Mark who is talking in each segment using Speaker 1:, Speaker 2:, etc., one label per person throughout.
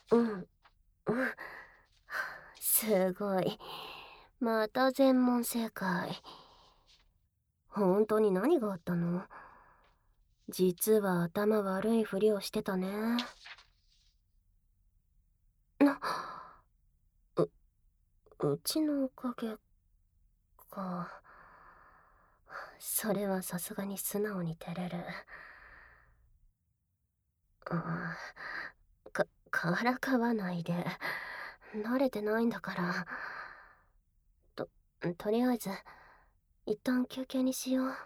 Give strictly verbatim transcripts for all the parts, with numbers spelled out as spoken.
Speaker 1: うん、うん。すごい。また全問正解。本当に何があったの？実は頭悪いふりをしてたね。な、う、うちのおかげか。それはさすがに素直に照れる。ああ、か、からかわないで。慣れてないんだから。と、とりあえず、一旦休憩にしよう。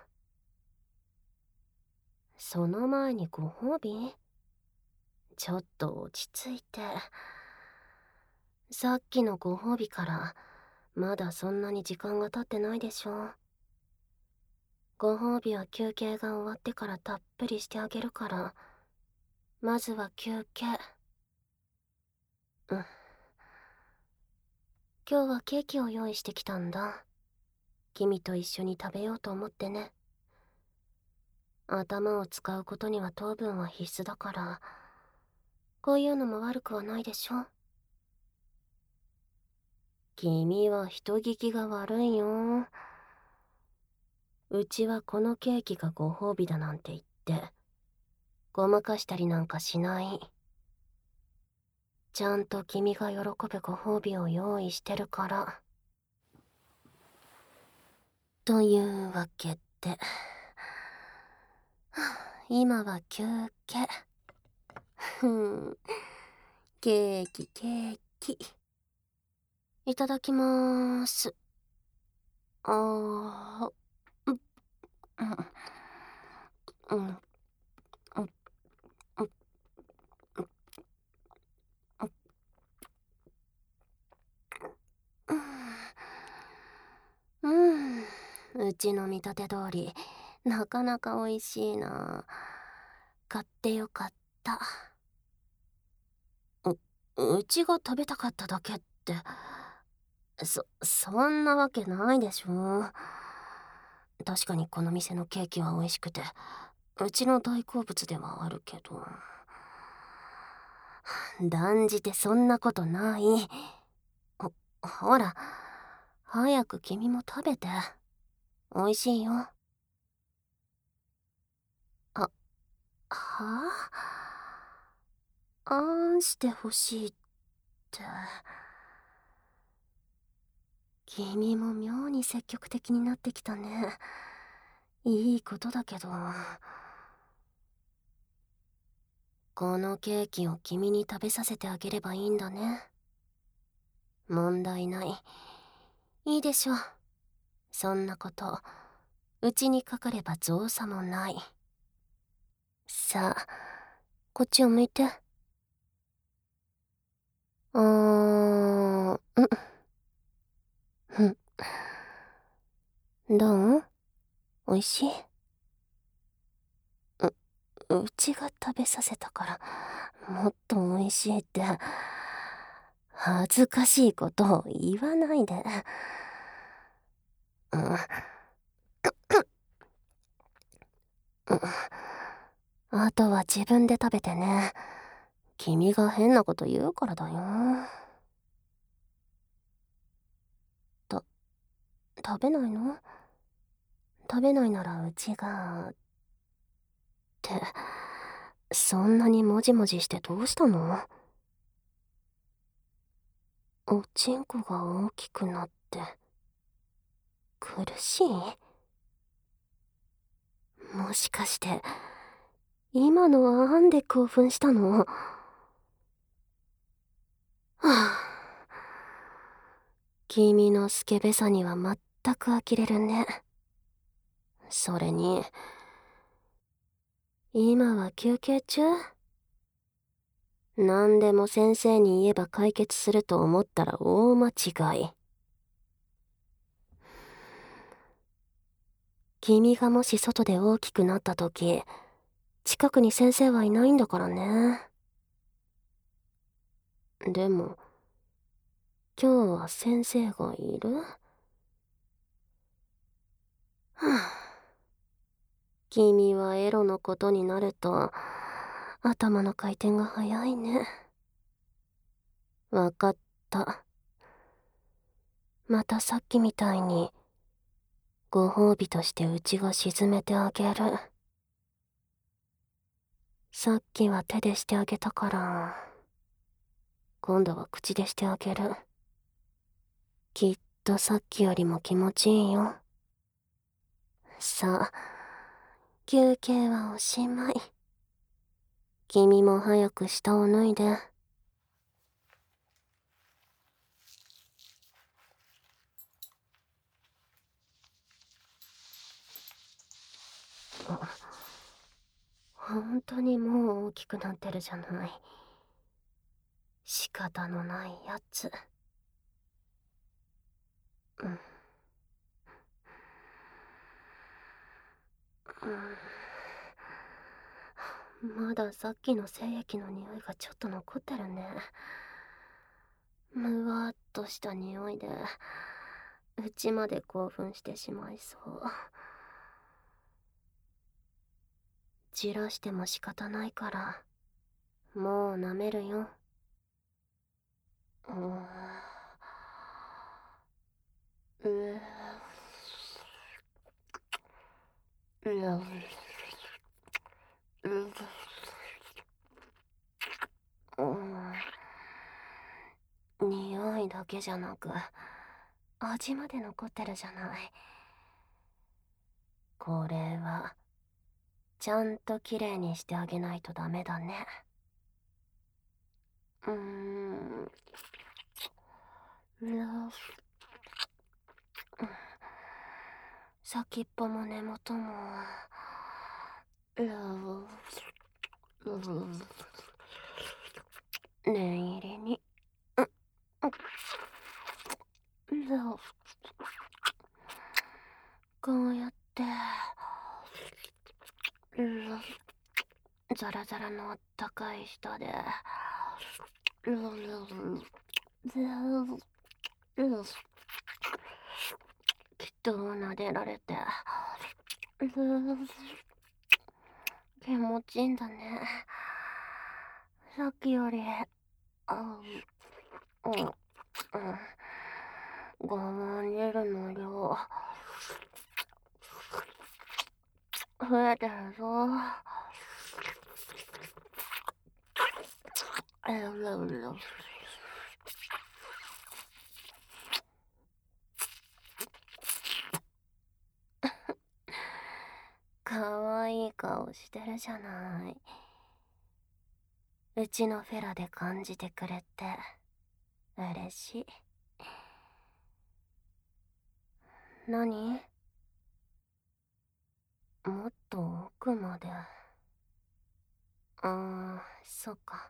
Speaker 1: その前にご褒美？ちょっと落ち着いて。さっきのご褒美から、まだそんなに時間が経ってないでしょ。ご褒美は休憩が終わってからたっぷりしてあげるから、まずは休憩。うん。今日はケーキを用意してきたんだ。君と一緒に食べようと思ってね。頭を使うことには糖分は必須だから、こういうのも悪くはないでしょ。君は人聞きが悪いよ。うちはこのケーキがご褒美だなんて言って、ごまかしたりなんかしない。ちゃんと君が喜ぶご褒美を用意してるから。というわけで、今は休憩。ふん、ケーキケーキ。いただきまーす。あー、う、うん、うん、うん、うん、うん、うん、うちの見立て通り、なかなか美味しいな。買ってよかった。う、うちが食べたかっただけって、そ、そんなわけないでしょ。確かにこの店のケーキは美味しくて、うちの大好物ではあるけど。断じてそんなことない。ほ、ほら、早く君も食べて。美味しいよ。あ、はあ、あんしてほしいって。君も妙に積極的になってきたね。いいことだけど。このケーキを君に食べさせてあげればいいんだね。問題ない。いいでしょう。そんなこと、うちにかかれば造作もない。さあ、こっちを向いて。あー、うん。ふん。どう？おいしい？う、うちが食べさせたから、もっとおいしいって、恥ずかしいことを言わないで。うん。うん。あとは自分で食べてね。君が変なこと言うからだよ。た、食べないの？食べないならうちが、って、そんなにもじもじしてどうしたの？おちんこが大きくなって、苦しい？もしかして、今のはあんで興奮したの？はあ、君のスケベさには全く呆れるね。それに、今は休憩中？何でも先生に言えば解決すると思ったら大間違い。君がもし外で大きくなった時、近くに先生はいないんだからね。でも、今日は先生がいる？はあ、君はエロのことになると、頭の回転が早いね。 わかった。またさっきみたいにご褒美としてうちが沈めてあげる。さっきは手でしてあげたから、今度は口でしてあげる。きっとさっきよりも気持ちいいよ。さあ、休憩はおしまい。君も早く下を脱いで。本当にもう大きくなってるじゃない。仕方のないやつ。うん。うん、まださっきの精液の匂いがちょっと残ってるね。むわっとした匂いでうちまで興奮してしまいそう。じらしても仕方ないからもう舐めるよ。うーん、うーううう匂いだけじゃなく味まで残ってるじゃない。これはちゃんときれいにしてあげないとダメだね。うーん、先っぽも根元も念入りにこうやってザラザラのあったかい舌できっと撫でられて気持ちいいんだね。さっきよりあうんうん我慢汁の量増えてるぞ。かわいい顔してるじゃない。うちのフェラで感じてくれて嬉しい。何？もっと奥まで。ああ、そっか。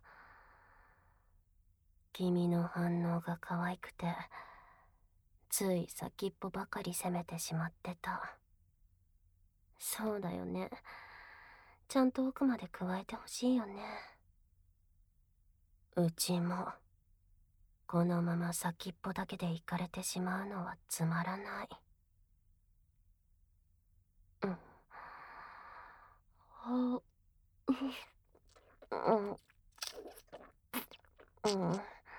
Speaker 1: 君の反応が可愛くてつい先っぽばかり責めてしまってた。そうだよね。ちゃんと奥まで加えてほしいよね。うちもこのまま先っぽだけで行かれてしまうのはつまらない。うん。はううんうん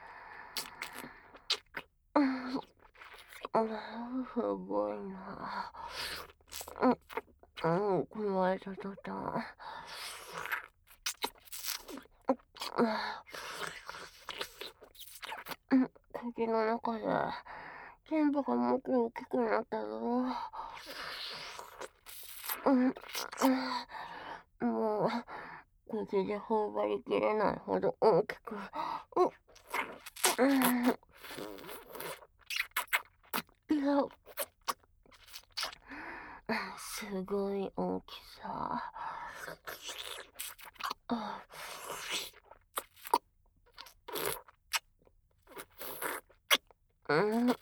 Speaker 1: うんすごいな。うんうん加えた途端うん口の中で全部がもっと大きくなったぞ。うんうんもう口で頬張りきれないほど大きく。うんうんいやすごい大きさ。あうんうん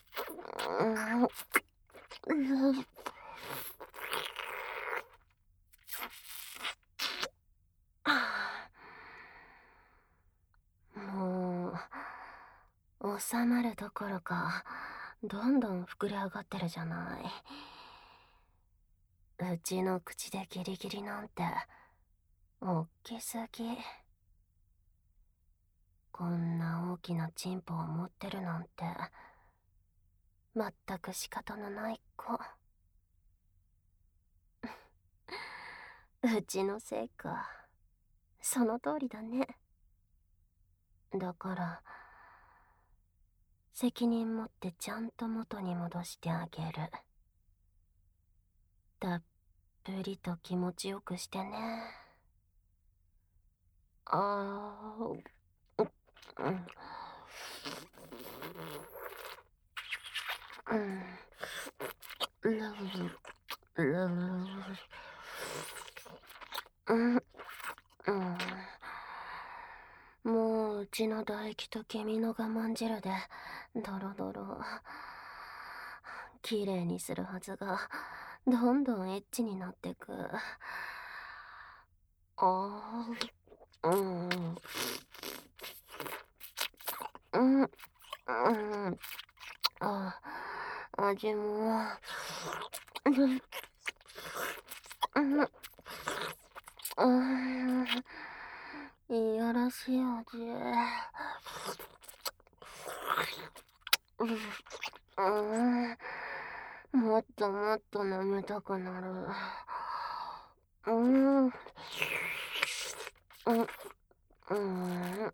Speaker 1: もう収まるどころかどんどん膨れ上がってるじゃない。うちの口でギリギリなんておっきすぎ。 こんな大きなチンポを持ってるなんてまったく仕方のない子。うちのせいか。その通りだね。だから責任持ってちゃんと元に戻してあげる。たっぷりと気持ちよくしてね。あー、うん、うん、うん、うん。もううちの唾液と君の我慢汁でドロドロきれいにするはずが、どんどんエッチになってく。あー、うん、うん、うん、あ、味も、うん、うん、いやらしい味。うん、もっともっと舐めたくなる。うん、うん、うん、うん、うん、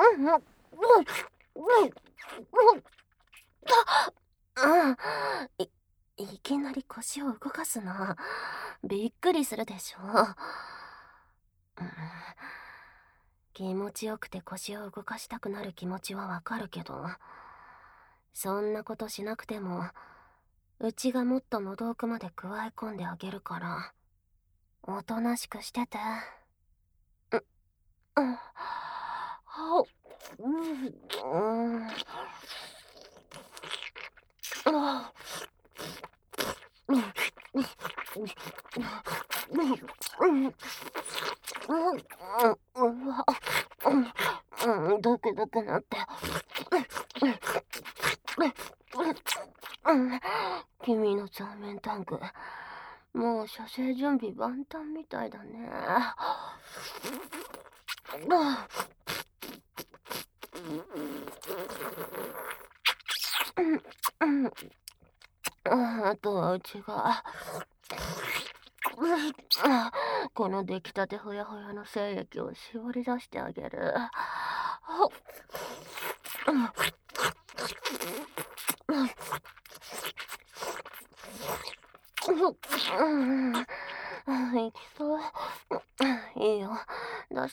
Speaker 1: い、いきなり腰を動かすな。びっくりするでしょ。うん、気持ちよくて腰を動かしたくなる気持ちはわかるけど、そんなことしなくてもうちがもっと喉奥まで加え込んであげるから、おとなしくしてて。う、うん、はう、うん、うん、あ、うん、うん、うん、うん、うわ、うん、うん、ドクドクなって。うん、君の座面タンク、もう射精準備万端みたいだね。うん、うん、あとはうちがこの出来たてほやほやの精液を絞り出してあげる。いきそう。いいよ、出して。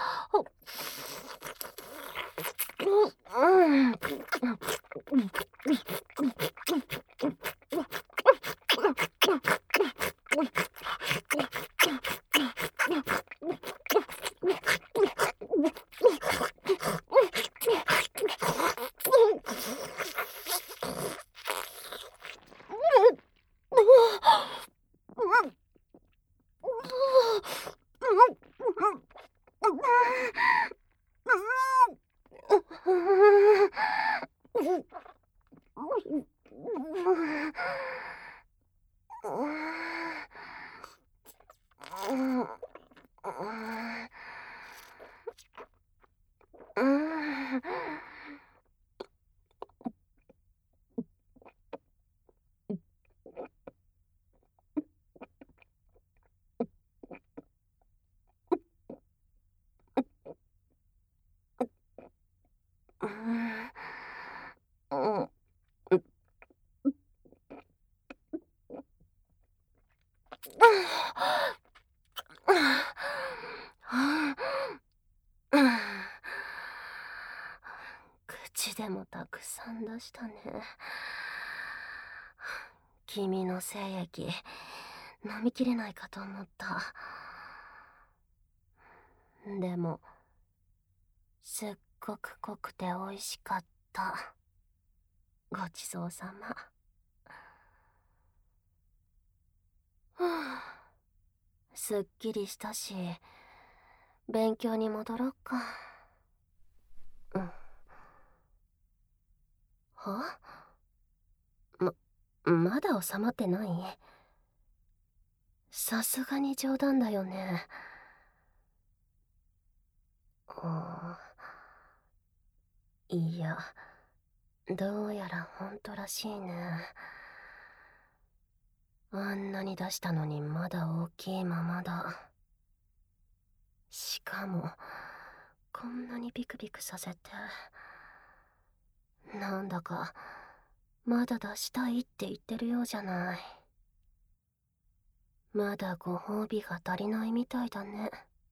Speaker 1: 口でもたくさん出したね。君の精液飲みきれないかと思った。でもすっごく濃くて美味しかった。ごちそうさま。すっきりしたし、勉強に戻ろっか。うん。は？ま、まだ収まってない？さすがに冗談だよね。あいや、どうやらほんとらしいね。あんなに出したのにまだ大きいままだ。しかもこんなにビクビクさせて、なんだかまだ出したいって言ってるようじゃない。まだご褒美が足りないみたいだね。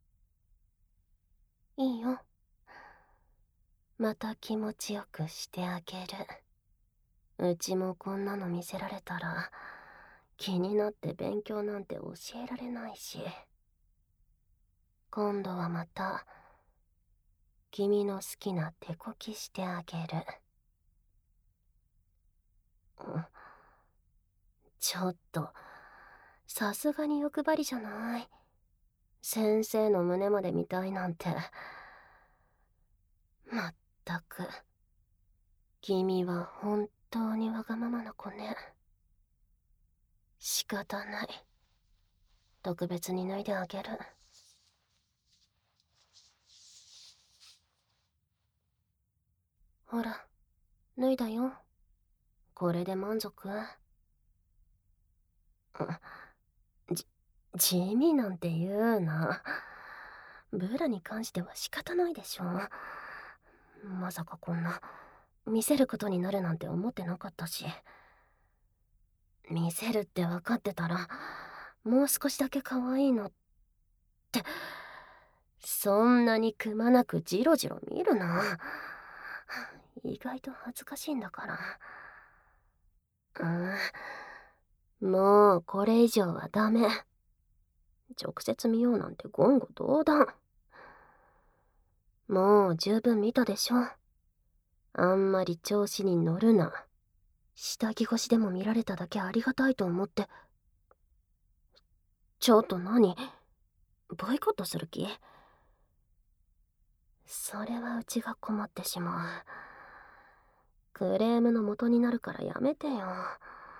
Speaker 1: いいよ、また気持ちよくしてあげる。うちもこんなの見せられたら気になって勉強なんて教えられないし。今度はまた君の好きな手こきしてあげる。ちょっとさすがに欲張りじゃない？先生の胸まで見たいなんて。まったく君は本当にわがままな子ね。仕方ない、特別に脱いであげる。ほら、脱いだよ。これで満足？じ、地味なんて言うな。ブラに関しては仕方ないでしょ。まさかこんな見せることになるなんて思ってなかったし。見せるって分かってたらもう少しだけ可愛いのって。そんなにくまなくジロジロ見るな。意外と恥ずかしいんだから。うん、もうこれ以上はダメ。直接見ようなんて言語道断。もう十分見たでしょ。あんまり調子に乗るな。下着越しでも見られただけありがたいと思って。ちょっと何？ボイコットする気？それはうちが困ってしまう。クレームの元になるからやめてよ。は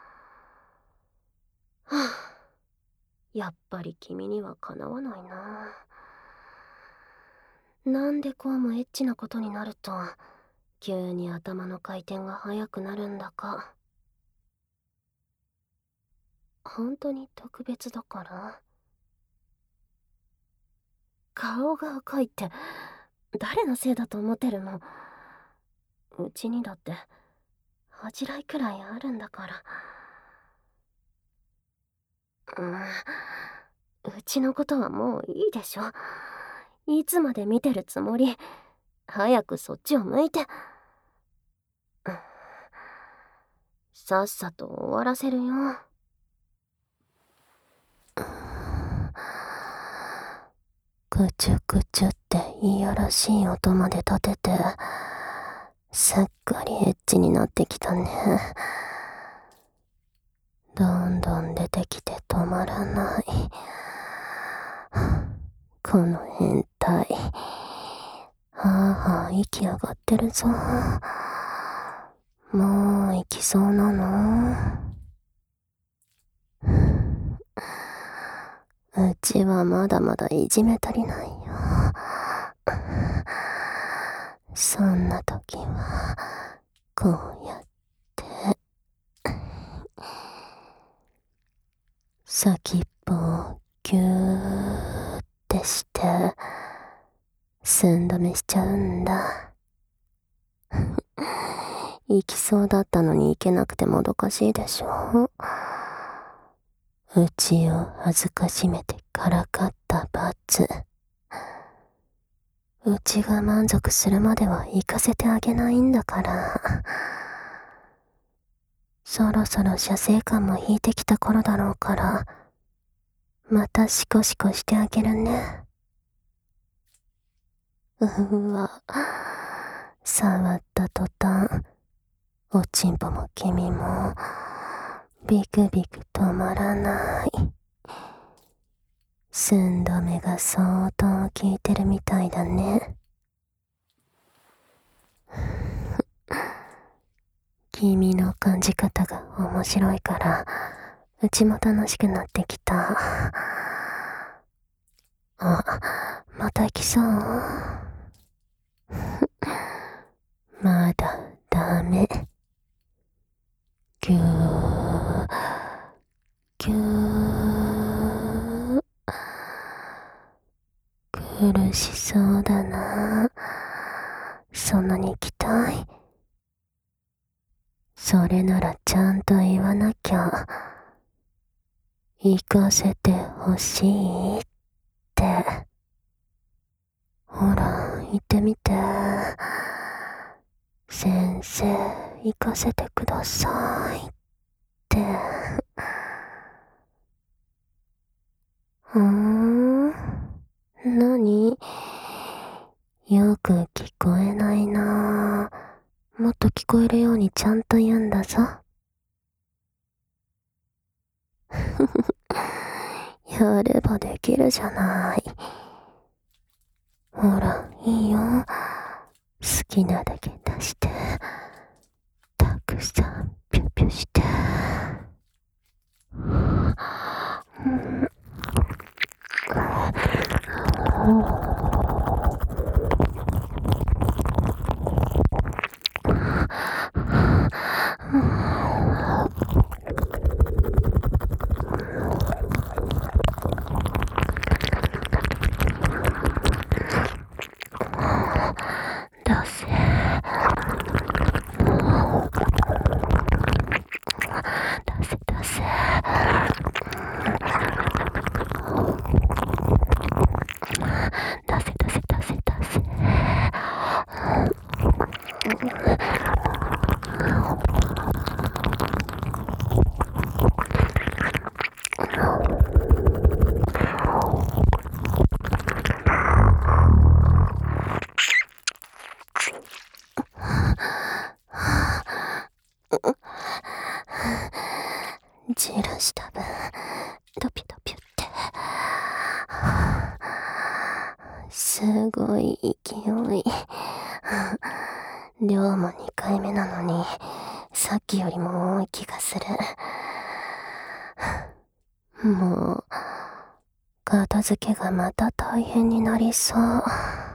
Speaker 1: あ、やっぱり君にはかなわないな。なんでこうもエッチなことになると急に頭の回転が速くなるんだか。本当に特別だから？顔が赤いって誰のせいだと思ってるの？うちにだって恥じらいくらいあるんだから。うん、うちのことはもういいでしょ。いつまで見てるつもり？早くそっちを向いて。うん、さっさと終わらせるよ。くちゅくちゅっていやらしい音まで立てて、すっかりエッチになってきたね。どんどん出てきて止まらない。この変態、はあはあ息上がってるぞ。もう行きそうなの？うちはまだまだいじめ足りないよ。そんな時はこうやって先っぽをギューってして寸止めしちゃうんだ。行きそうだったのに行けなくてもどかしいでしょ。うちを恥ずかしめてからかった罰。うちが満足するまでは行かせてあげないんだから。そろそろ射精感も引いてきた頃だろうから、またシコシコしてあげるね。うわ、触った途端、おちんぽも君もビクビク止まらない。寸止めが相当効いてるみたいだね。君の感じ方が面白いからうちも楽しくなってきた。あ、また来そう？ま苦しそうだな。そんなに行きたい？それならちゃんと言わなきゃ。行かせてほしいって。ほら、言ってみて。先生、行かせてくださいって。うーん？何？よく聞こえないな。もっと聞こえるようにちゃんと言うんだぞ。やればできるじゃない。ほら、いいよ。好きなだけ出して。たくさんピュピュして。出せ。出せ出せ。出せ出せ出せ出せ。じらした分、ドピドピって。すごい勢い。量もにかいめなのに、さっきよりも多い気がする。もう、片付けがまた大変になりそう。